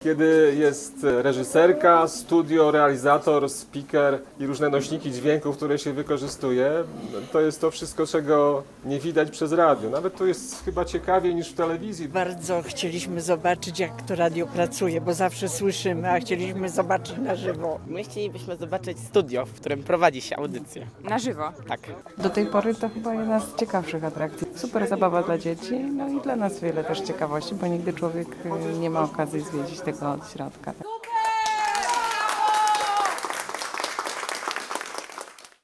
Kiedy jest reżyserka, studio, realizator, speaker i różne nośniki dźwięków, które się wykorzystuje, to jest to wszystko, czego nie widać przez radio. Nawet tu jest chyba ciekawiej niż w telewizji. Bardzo chcieliśmy zobaczyć, jak to radio pracuje, bo zawsze słyszymy, a chcieliśmy zobaczyć na żywo. My chcielibyśmy zobaczyć studio, w którym prowadzi się audycję. Na żywo. Tak. Do tej pory to chyba jedna z ciekawszych atrakcji. Super zabawa dla dzieci, no i dla nas wiele też ciekawości, bo nigdy człowiek nie ma okazji zwiedzić tego od środka.